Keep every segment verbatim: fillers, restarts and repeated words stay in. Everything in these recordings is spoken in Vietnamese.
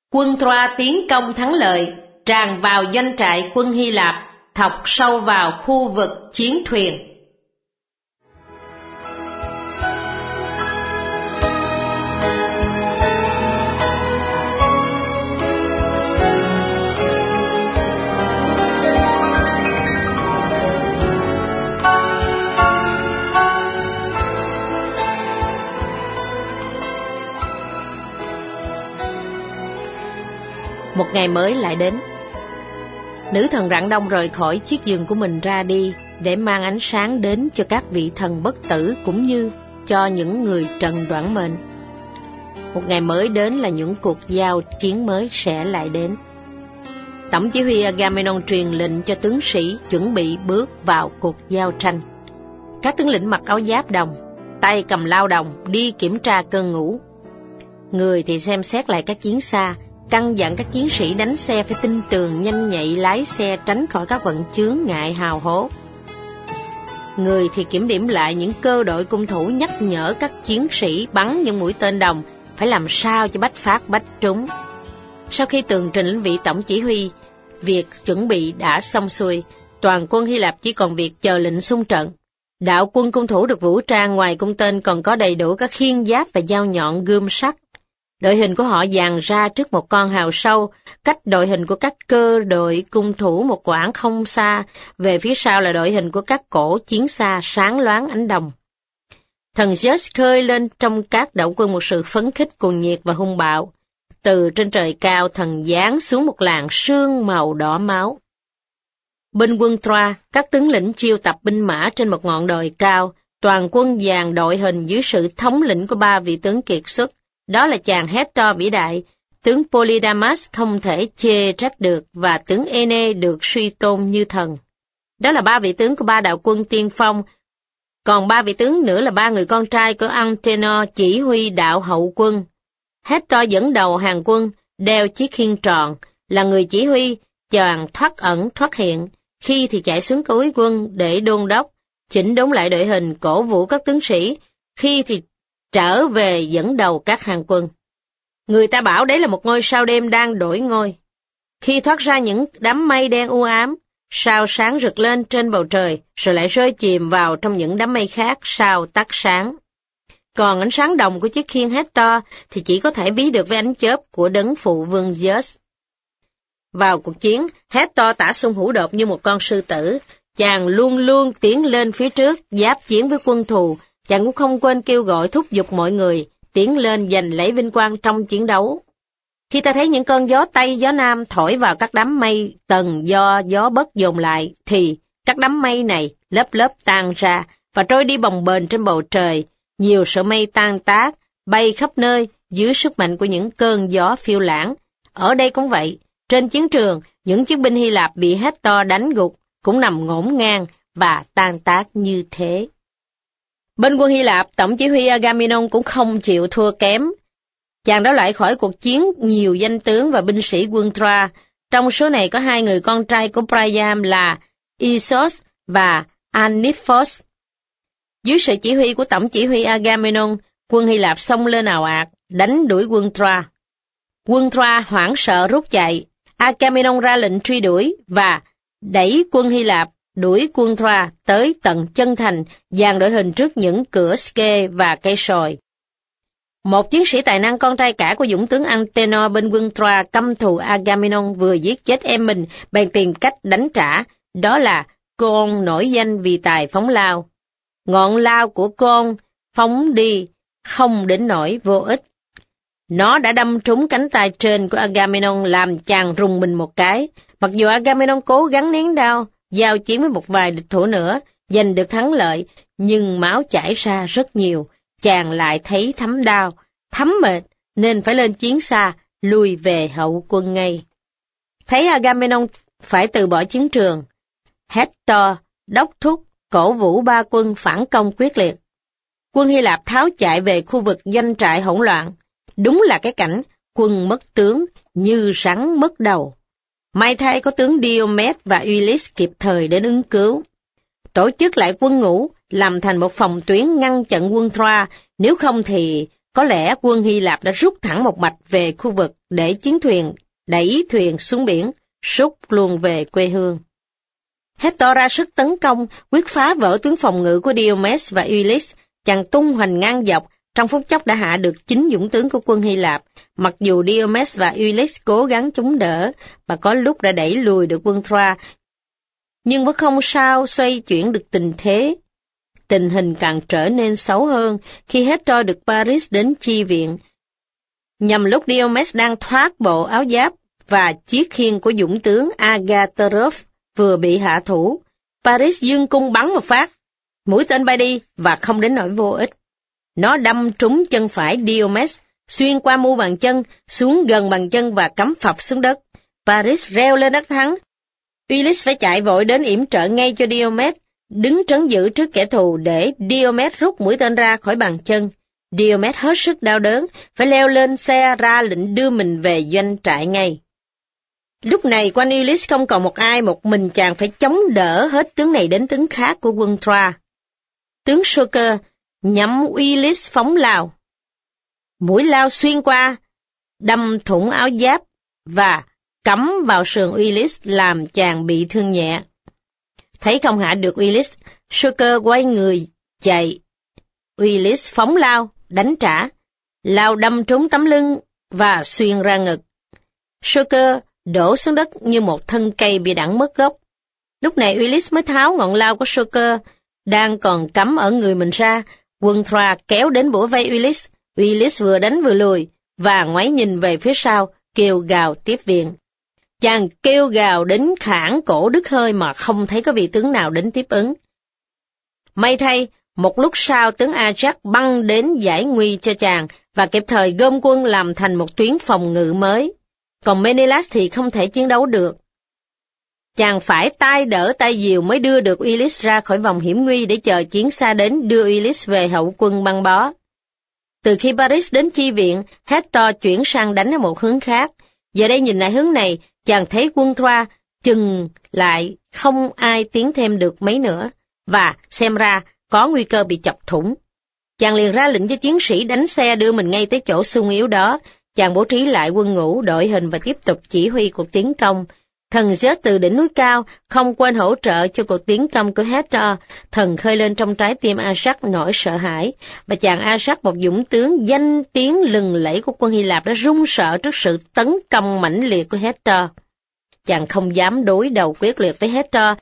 Quân Troa tiến công thắng lợi, tràn vào doanh trại quân Hy Lạp, thọc sâu vào khu vực chiến thuyền. Một ngày mới lại đến. Nữ thần Rạng Đông rời khỏi chiếc giường của mình ra đi để mang ánh sáng đến cho các vị thần bất tử cũng như cho những người trần đoản mệnh. Một ngày mới đến là những cuộc giao chiến mới sẽ lại đến. Tổng chỉ huy Agamemnon truyền lệnh cho tướng sĩ chuẩn bị bước vào cuộc giao tranh. Các tướng lĩnh mặc áo giáp đồng, tay cầm lao đồng đi kiểm tra cơn ngủ. Người thì xem xét lại các chiến xa, căn dặn các chiến sĩ đánh xe phải tinh tường, nhanh nhạy, lái xe tránh khỏi các vận chướng ngại hào hố. Người thì kiểm điểm lại những cơ đội cung thủ, nhắc nhở các chiến sĩ bắn những mũi tên đồng phải làm sao cho bách phát bách trúng. Sau khi tường trình lên vị tổng chỉ huy, việc chuẩn bị đã xong xuôi, toàn quân Hy Lạp chỉ còn việc chờ lệnh xung trận. Đạo quân cung thủ được vũ trang ngoài cung tên còn có đầy đủ các khiên giáp và dao nhọn gươm sắt. Đội hình của họ dàn ra trước một con hào sâu, cách đội hình của các cơ đội cung thủ một quãng không xa, về phía sau là đội hình của các cổ chiến xa sáng loáng ánh đồng. Thần Zeus khơi lên trong các đạo quân một sự phấn khích cuồng nhiệt và hung bạo. Từ trên trời cao thần giáng xuống một làn sương màu đỏ máu. Bên quân Troa, các tướng lĩnh chiêu tập binh mã trên một ngọn đồi cao, toàn quân dàn đội hình dưới sự thống lĩnh của ba vị tướng kiệt xuất. Đó là chàng Hector vĩ đại, tướng Polydamas không thể chê trách được và tướng Ene được suy tôn như thần. Đó là ba vị tướng của ba đạo quân tiên phong, còn ba vị tướng nữa là ba người con trai của Antenor chỉ huy đạo hậu quân. Hector dẫn đầu hàng quân, đeo chiếc khiên tròn, là người chỉ huy, chàng thoát ẩn thoát hiện, khi thì chạy xuống cuối quân để đôn đốc, chỉnh đốn lại đội hình, cổ vũ các tướng sĩ, khi thì trở về dẫn đầu các hàng quân. Người ta bảo đấy là một ngôi sao đêm đang đổi ngôi. Khi thoát ra những đám mây đen u ám, sao sáng rực lên trên bầu trời, rồi lại rơi chìm vào trong những đám mây khác, sao tắt sáng. Còn ánh sáng đồng của chiếc khiên Hector thì chỉ có thể ví được với ánh chớp của đấng phụ vương Zeus. Vào cuộc chiến, Hector tả sung hữu đột như một con sư tử, chàng luôn luôn tiến lên phía trước, giáp chiến với quân thù. Chàng cũng không quên kêu gọi thúc giục mọi người tiến lên giành lấy vinh quang trong chiến đấu. Khi ta thấy những cơn gió Tây, gió Nam thổi vào các đám mây tầng do gió bất dồn lại, thì các đám mây này lớp lớp tan ra và trôi đi bồng bềnh trên bầu trời. Nhiều sợi mây tan tác, bay khắp nơi dưới sức mạnh của những cơn gió phiêu lãng. Ở đây cũng vậy, trên chiến trường, những chiến binh Hy Lạp bị Hector đánh gục cũng nằm ngổn ngang và tan tác như thế. Bên quân Hy Lạp, tổng chỉ huy Agamemnon cũng không chịu thua kém. Chàng đã loại khỏi cuộc chiến nhiều danh tướng và binh sĩ quân Troa. Trong số này có hai người con trai của Priam là Isos và Aniphos. Dưới sự chỉ huy của tổng chỉ huy Agamemnon, quân Hy Lạp xông lên ào ạt, đánh đuổi quân Troa. Quân Troa hoảng sợ rút chạy. Agamemnon ra lệnh truy đuổi và đẩy quân Hy Lạp đuổi quân Troa tới tận chân thành, dàn đội hình trước những cửa Ske và cây sồi. Một chiến sĩ tài năng con trai cả của dũng tướng Antenor bên quân Troa căm thù Agamemnon vừa giết chết em mình, bèn tìm cách đánh trả, đó là Con nổi danh vì tài phóng lao. Ngọn lao của Con phóng đi không đến nỗi vô ích. Nó đã đâm trúng cánh tay trên của Agamemnon làm chàng rùng mình một cái. Mặc dù Agamemnon cố gắng nén đau, giao chiến với một vài địch thủ nữa, giành được thắng lợi, nhưng máu chảy ra rất nhiều, chàng lại thấy thấm đau, thấm mệt, nên phải lên chiến xa, lui về hậu quân ngay. Thấy Agamemnon phải từ bỏ chiến trường, Hector đốc thúc cổ vũ ba quân phản công quyết liệt. Quân Hy Lạp tháo chạy về khu vực doanh trại hỗn loạn, đúng là cái cảnh quân mất tướng như rắn mất đầu. May thay có tướng Diomed và Ulyss kịp thời đến ứng cứu. Tổ chức lại quân ngũ, làm thành một phòng tuyến ngăn chặn quân Troa, nếu không thì có lẽ quân Hy Lạp đã rút thẳng một mạch về khu vực để chiến thuyền đẩy thuyền xuống biển, rút luôn về quê hương. Hector ra sức tấn công, quyết phá vỡ tuyến phòng ngự của Diomedes và Ulysse. Chàng tung hoành ngang dọc, trong phút chốc đã hạ được chín dũng tướng của quân Hy Lạp. Mặc dù Diomedes và Ulysse cố gắng chống đỡ, và có lúc đã đẩy lùi được quân Troa, nhưng vẫn không sao xoay chuyển được tình thế. Tình hình càng trở nên xấu hơn khi Hector được Paris đến chi viện. Nhằm lúc Diomedes đang thoát bộ áo giáp và chiếc khiên của dũng tướng Agatorov vừa bị hạ thủ, Paris dương cung bắn một phát, mũi tên bay đi và không đến nỗi vô ích. Nó đâm trúng chân phải Diomedes, xuyên qua mu bàn chân, xuống gần bàn chân và cắm phập xuống đất. Paris reo lên đắc thắng. Ulysse phải chạy vội đến yểm trợ ngay cho Diomedes, đứng trấn giữ trước kẻ thù để Diomedes rút mũi tên ra khỏi bàn chân. Diomedes hết sức đau đớn, phải leo lên xe ra lệnh đưa mình về doanh trại ngay. Lúc này quanh Ulysse không còn một ai, một mình chàng phải chống đỡ hết tướng này đến tướng khác của quân Troa. Tướng Soker nhắm Ulysse phóng lao. Mũi lao xuyên qua, đâm thủng áo giáp và cắm vào sườn Ulysse làm chàng bị thương nhẹ. Thấy không hạ được Ulysse, Soker quay người chạy. Ulysse phóng lao, đánh trả, lao đâm trúng tấm lưng và xuyên ra ngực. Soker đổ xuống đất như một thân cây bị đẵng mất gốc. Lúc này Ulysse mới tháo ngọn lao của Soker đang còn cắm ở người mình ra. Quân Troa kéo đến bủa vây Ulysse. Ulysse vừa đánh vừa lùi và ngoái nhìn về phía sau, kêu gào tiếp viện. Chàng kêu gào đến khản cổ đứt hơi mà không thấy có vị tướng nào đến tiếp ứng. May thay, một lúc sau tướng Ajax băng đến giải nguy cho chàng và kịp thời gom quân làm thành một tuyến phòng ngự mới. Còn Menelaus thì không thể chiến đấu được. Chàng phải tay đỡ tay dìu mới đưa được Ulysse ra khỏi vòng hiểm nguy để chờ chiến xa đến đưa Ulysse về hậu quân băng bó. Từ khi Paris đến chi viện, Hector chuyển sang đánh ở một hướng khác. Giờ đây nhìn lại hướng này, chàng thấy quân Troa chừng lại không ai tiến thêm được mấy nữa, và xem ra có nguy cơ bị chọc thủng. Chàng liền ra lệnh cho chiến sĩ đánh xe đưa mình ngay tới chỗ xung yếu đó. Chàng bố trí lại quân ngũ, đội hình và tiếp tục chỉ huy cuộc tiến công. Thần Zeus từ đỉnh núi cao không quên hỗ trợ cho cuộc tiến công của Hector. Thần khơi lên trong trái tim Ajax nỗi sợ hãi, và chàng Ajax, một dũng tướng danh tiếng lừng lẫy của quân Hy Lạp, đã run sợ trước sự tấn công mãnh liệt của Hector. Chàng không dám đối đầu quyết liệt với Hector.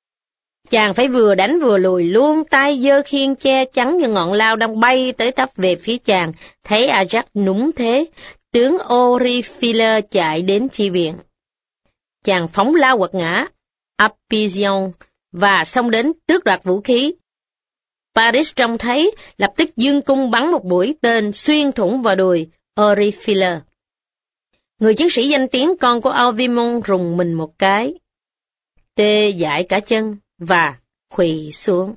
Chàng phải vừa đánh vừa lùi, luôn tay giơ khiên che chắn như ngọn lao đang bay tới tấp về phía chàng. Thấy Ajax núng thế, tướng Oryphile chạy đến chi viện. Chàng phóng lao quật ngã Apision và xông đến tước đoạt vũ khí. Paris trông thấy, lập tức dương cung bắn một mũi tên xuyên thủng vào đùi Oryphile. Người chiến sĩ danh tiếng con của Alvimon rùng mình một cái, tê dại cả chân và khuỵu xuống.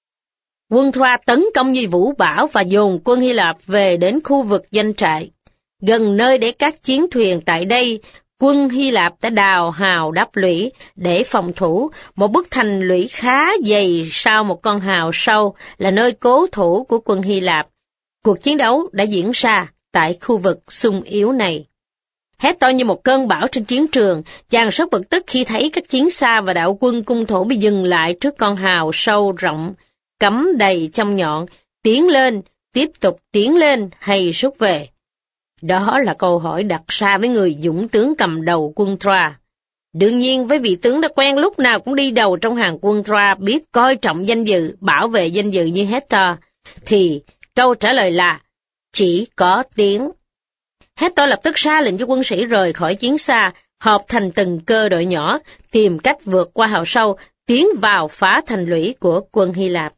Quân Troa tấn công như vũ bão và dồn quân Hy Lạp về đến khu vực doanh trại. Gần nơi để các chiến thuyền tại đây, quân Hy Lạp đã đào hào đắp lũy để phòng thủ. Một bức thành lũy khá dày sau một con hào sâu là nơi cố thủ của quân Hy Lạp. Cuộc chiến đấu đã diễn ra tại khu vực xung yếu này. Hector như một cơn bão trên chiến trường, chàng rất bực tức khi thấy các chiến xa và đạo quân cung thổ bị dừng lại trước con hào sâu rộng, cắm đầy trong nhọn, tiến lên, tiếp tục tiến lên hay rút về. Đó là câu hỏi đặt ra với người dũng tướng cầm đầu quân Troa. Đương nhiên với vị tướng đã quen lúc nào cũng đi đầu trong hàng quân Troa, biết coi trọng danh dự, bảo vệ danh dự như Hector, thì câu trả lời là chỉ có tiếng. Hector lập tức ra lệnh cho quân sĩ rời khỏi chiến xa, họp thành từng cơ đội nhỏ, tìm cách vượt qua hào sâu, tiến vào phá thành lũy của quân Hy Lạp.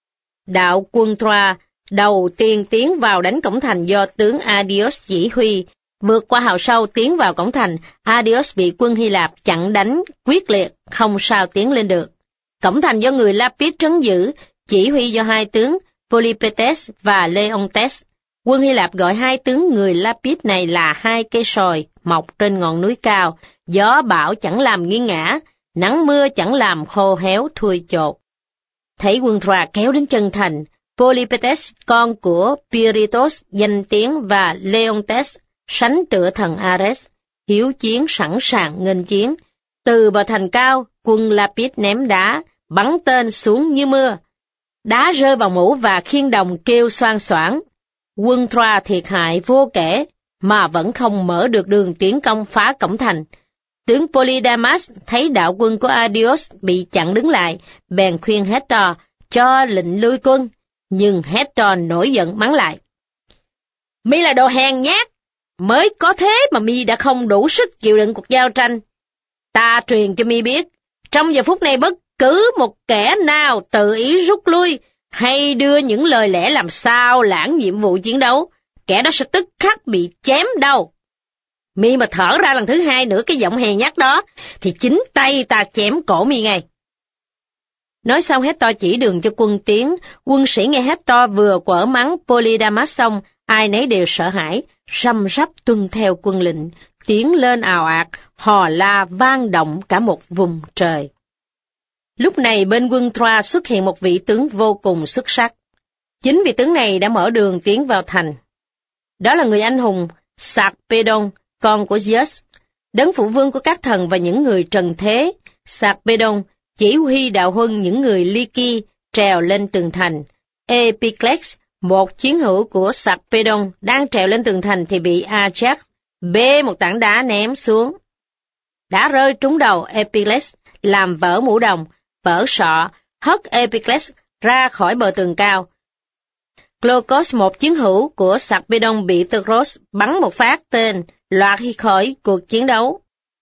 Đạo quân Troa đầu tiên tiến vào đánh cổng thành do tướng Aeneas chỉ huy. Vượt qua hào sâu tiến vào cổng thành, Aeneas bị quân Hy Lạp chặn đánh quyết liệt, không sao tiến lên được. Cổng thành do người Lapis trấn giữ, chỉ huy do hai tướng Polypetes và Leontes. Quân Hy Lạp gọi hai tướng người Lapis này là hai cây sồi mọc trên ngọn núi cao, gió bão chẳng làm nghiêng ngã, nắng mưa chẳng làm khô héo thui chột. Thấy quân Troa kéo đến chân thành, Polypetes, con của Pirithous danh tiếng, và Leontes, sánh tựa thần Ares, hiếu chiến sẵn sàng nghênh chiến. Từ bờ thành cao, quân Lapis ném đá, bắn tên xuống như mưa. Đá rơi vào mũ và khiên đồng kêu xoan xoảng. Quân Troa thiệt hại vô kể, mà vẫn không mở được đường tiến công phá cổng thành. Tướng Polydamas thấy đạo quân của Ariost bị chặn đứng lại, bèn khuyên Hector cho lệnh lui quân, nhưng Hector nổi giận mắng lại. Mi là đồ hèn nhát, mới có thế mà mi đã không đủ sức chịu đựng cuộc giao tranh. Ta truyền cho mi biết, trong giờ phút này bất cứ một kẻ nào tự ý rút lui, hay đưa những lời lẽ làm sao lãng nhiệm vụ chiến đấu, kẻ đó sẽ tức khắc bị chém đầu. Mi mà thở ra lần thứ hai nữa cái giọng hèn nhát đó, thì chính tay ta chém cổ mi ngay. Nói xong Hector chỉ đường cho quân tiến, quân sĩ nghe Hector vừa quở mắng Polydamas xong, ai nấy đều sợ hãi, răm rắp tuân theo quân lệnh, tiến lên ào ạt, hò la vang động cả một vùng trời. Lúc này bên quân Troa xuất hiện một vị tướng vô cùng xuất sắc. Chính vị tướng này đã mở đường tiến vào thành. Đó là người anh hùng Sarpedon, con của Zeus, đấng phụ vương của các thần và những người trần thế. Sarpedon chỉ huy đạo huân những người Lyci trèo lên tường thành. Epicles, một chiến hữu của Sarpedon, đang trèo lên tường thành thì bị Ajax bê một tảng đá ném xuống. Đá rơi trúng đầu Epicles, làm vỡ mũ đồng, vỡ sọ, hất Epicles ra khỏi bờ tường cao. Glaucus, một chiến hữu của Sarpedon, bị Teucros bắn một phát tên, loạt khỏi cuộc chiến đấu.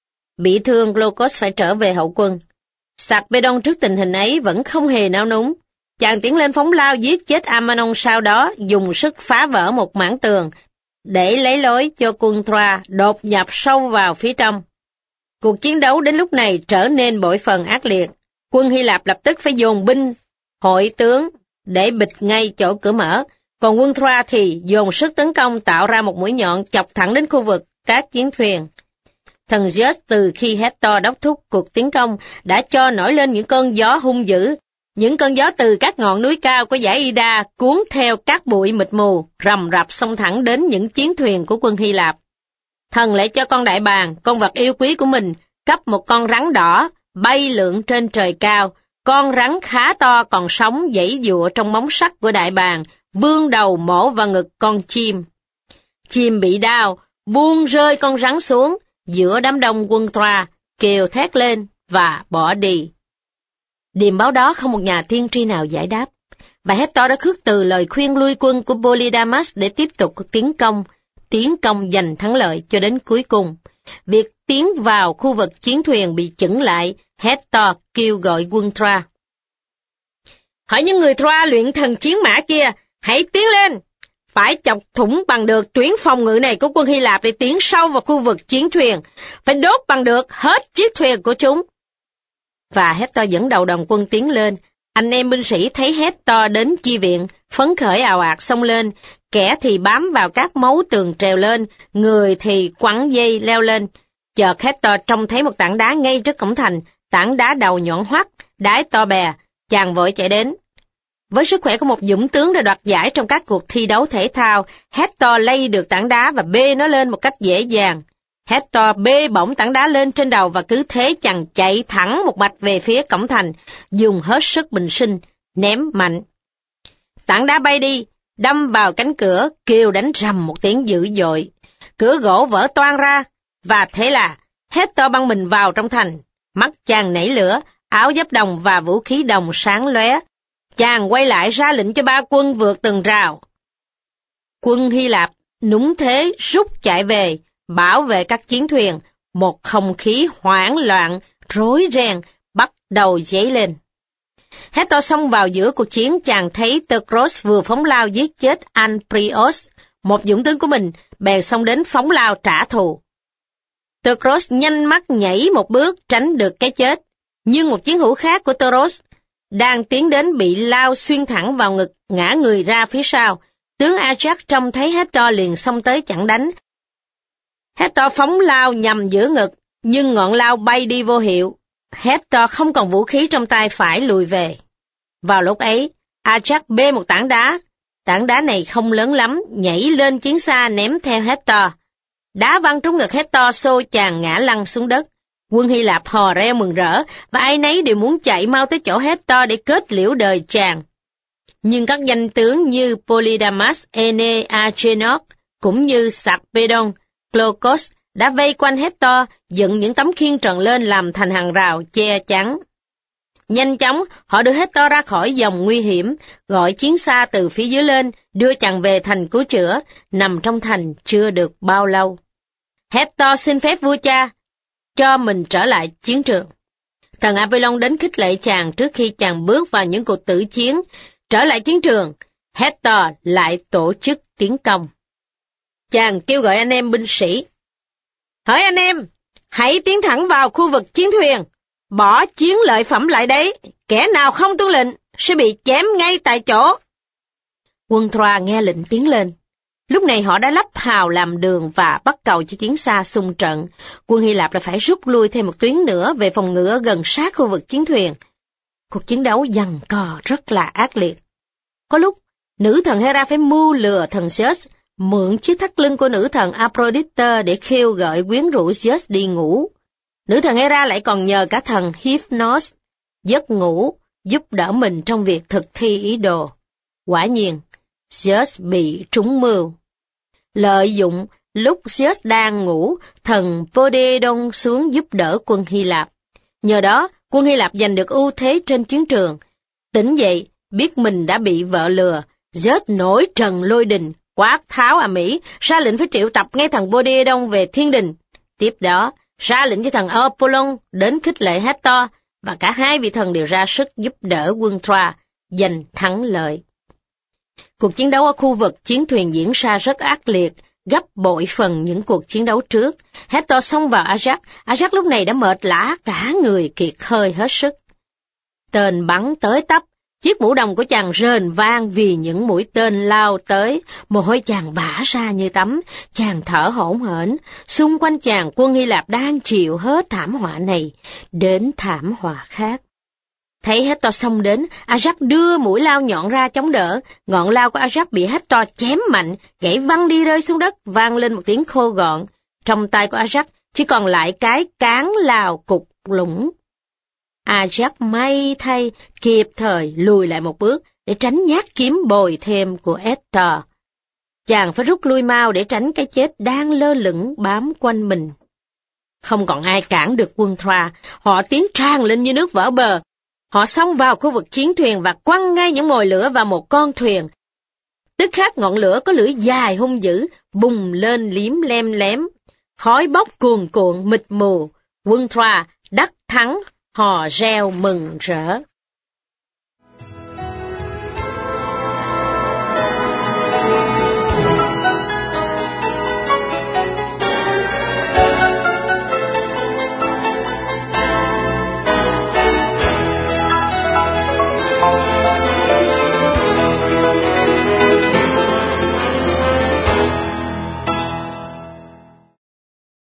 Bị thương, Glaucus phải trở về hậu quân. Sarpedon trước tình hình ấy vẫn không hề nao núng. Chàng tiến lên phóng lao giết chết Ammonon, sau đó dùng sức phá vỡ một mảng tường để lấy lối cho quân Troa đột nhập sâu vào phía trong. Cuộc chiến đấu đến lúc này trở nên bội phần ác liệt. Quân Hy Lạp lập tức phải dồn binh, hội tướng để bịt ngay chỗ cửa mở, còn quân Troa thì dồn sức tấn công tạo ra một mũi nhọn chọc thẳng đến khu vực các chiến thuyền. Thần Zeus từ khi Hector đốc thúc cuộc tiến công đã cho nổi lên những cơn gió hung dữ, những cơn gió từ các ngọn núi cao của dãy Ida cuốn theo các bụi mịt mù, rầm rập xông thẳng đến những chiến thuyền của quân Hy Lạp. Thần lại cho con đại bàng, con vật yêu quý của mình, cấp một con rắn đỏ, bay lượn trên trời cao. Con rắn khá to còn sống giãy giụa trong móng sắt của đại bàng, vươn đầu mổ vào ngực con chim. Chim bị đau, buông rơi con rắn xuống, giữa đám đông quân Troa, kêu thét lên và bỏ đi. Điềm báo đó không một nhà tiên tri nào giải đáp, và Hector đã khước từ lời khuyên lui quân của Polydamas để tiếp tục tiến công, tiến công giành thắng lợi cho đến cuối cùng. Việc tiến vào khu vực chiến thuyền bị chững lại, Hector kêu gọi quân Troa. Hỏi những người Troa luyện thần chiến mã kia, hãy tiến lên! Phải chọc thủng bằng được tuyến phòng ngự này của quân Hy Lạp để tiến sâu vào khu vực chiến thuyền, phải đốt bằng được hết chiếc thuyền của chúng. Và Hector dẫn đầu đồng quân tiến lên, anh em binh sĩ thấy Hector đến chi viện, phấn khởi ào ạt xông lên, kẻ thì bám vào các mấu tường trèo lên, người thì quẳng dây leo lên. Chợt Hector trông thấy một tảng đá ngay trước cổng thành, tảng đá đầu nhọn hoắt, đáy to bè, chàng vội chạy đến. Với sức khỏe của một dũng tướng đã đoạt giải trong các cuộc thi đấu thể thao, Hector lay được tảng đá và bê nó lên một cách dễ dàng. Hector bê bổng tảng đá lên trên đầu và cứ thế chàng chạy thẳng một mạch về phía cổng thành, dùng hết sức bình sinh, ném mạnh. Tảng đá bay đi, đâm vào cánh cửa, kêu đánh rầm một tiếng dữ dội. Cửa gỗ vỡ toang ra, và thế là Hector băng mình vào trong thành. Mắt chàng nảy lửa, áo giáp đồng và vũ khí đồng sáng lóe. Chàng quay lại ra lệnh cho ba quân vượt tường rào. Quân Hy Lạp núng thế rút chạy về, bảo vệ các chiến thuyền. Một không khí hoảng loạn, rối ren bắt đầu dấy lên. Hector xông vào giữa cuộc chiến, chàng thấy Teucros vừa phóng lao giết chết Anprios, một dũng tướng của mình, bèn xông đến phóng lao trả thù. Teucros nhanh mắt nhảy một bước tránh được cái chết, nhưng một chiến hữu khác của Teucros đang tiến đến bị lao xuyên thẳng vào ngực, ngã người ra phía sau. Tướng Ajax trông thấy Hector liền xông tới chặn đánh. Hector phóng lao nhằm giữa ngực, nhưng ngọn lao bay đi vô hiệu. Hector không còn vũ khí trong tay phải lùi về. Vào lúc ấy, Ajax bê một tảng đá. Tảng đá này không lớn lắm, nhảy lên chiến xa ném theo Hector. Đá văng trúng ngực Hector, xô chàng ngã lăn xuống đất. Quân Hy Lạp hò reo mừng rỡ, và ai nấy đều muốn chạy mau tới chỗ Hector để kết liễu đời chàng. Nhưng các danh tướng như Polydamas, Ene, Agenor, cũng như Sarpedon, Glaucus đã vây quanh Hector, dựng những tấm khiên tròn lên làm thành hàng rào che chắn. Nhanh chóng, họ đưa Hector ra khỏi dòng nguy hiểm, gọi chiến xa từ phía dưới lên, đưa chàng về thành cứu chữa, nằm trong thành chưa được bao lâu. Hector xin phép vua cha, cho mình trở lại chiến trường. Thần Apollon đến khích lệ chàng trước khi chàng bước vào những cuộc tử chiến. Trở lại chiến trường, Hector lại tổ chức tiến công. Chàng kêu gọi anh em binh sĩ. Hỡi anh em, hãy tiến thẳng vào khu vực chiến thuyền, bỏ chiến lợi phẩm lại đấy, kẻ nào không tuân lệnh sẽ bị chém ngay tại chỗ. Quân Troa nghe lệnh tiến lên. Lúc này họ đã lắp hào làm đường và bắt cầu cho chiến xa xung trận. Quân Hy Lạp đã phải rút lui thêm một tuyến nữa về phòng ngự gần sát khu vực chiến thuyền. Cuộc chiến đấu giằng co rất là ác liệt. Có lúc, nữ thần Hera phải mưu lừa thần Zeus, mượn chiếc thắt lưng của nữ thần Aphrodite để kêu gọi quyến rũ Zeus đi ngủ. Nữ thần Hera lại còn nhờ cả thần Hypnos giấc ngủ giúp đỡ mình trong việc thực thi ý đồ. Quả nhiên, Zeus bị trúng mưu. Lợi dụng lúc Zeus đang ngủ, thần Poseidon xuống giúp đỡ quân Hy Lạp. Nhờ đó, quân Hy Lạp giành được ưu thế trên chiến trường. Tỉnh dậy, biết mình đã bị vợ lừa, Zeus nổi trần lôi đình, quát tháo ầm ĩ, ra lệnh phải triệu tập ngay thần Poseidon về thiên đình. Tiếp đó, ra lệnh cho thần Apollon đến khích lệ Hector, và cả hai vị thần đều ra sức giúp đỡ quân Troa giành thắng lợi. Cuộc chiến đấu ở khu vực chiến thuyền diễn ra rất ác liệt, gấp bội phần những cuộc chiến đấu trước. Hector xông vào Ajax, Ajax lúc này đã mệt lả cả người, kiệt hơi hết sức. Tên bắn tới tấp, chiếc mũ đồng của chàng rền vang vì những mũi tên lao tới, mồ hôi chàng vã ra như tắm, chàng thở hổn hển. Xung quanh chàng, quân Hy Lạp đang chịu hết thảm họa này đến thảm họa khác. Thấy Hector xông đến, Ajax đưa mũi lao nhọn ra chống đỡ, ngọn lao của Ajax bị Hector chém mạnh, gãy văng đi rơi xuống đất, vang lên một tiếng khô gọn. Trong tay của Ajax chỉ còn lại cái cán lao cục lũng. Ajax may thay kịp thời lùi lại một bước để tránh nhát kiếm bồi thêm của Hector. Chàng phải rút lui mau để tránh cái chết đang lơ lửng bám quanh mình. Không còn ai cản được quân Troa, họ tiến tràn lên như nước vỡ bờ. Họ xông vào khu vực chiến thuyền và quăng ngay những mồi lửa vào một con thuyền. Tức khắc ngọn lửa có lưỡi dài hung dữ, bùng lên liếm lem lém. Khói bốc cuồn cuộn mịt mù, quân Troa đắc thắng, hò reo mừng rỡ.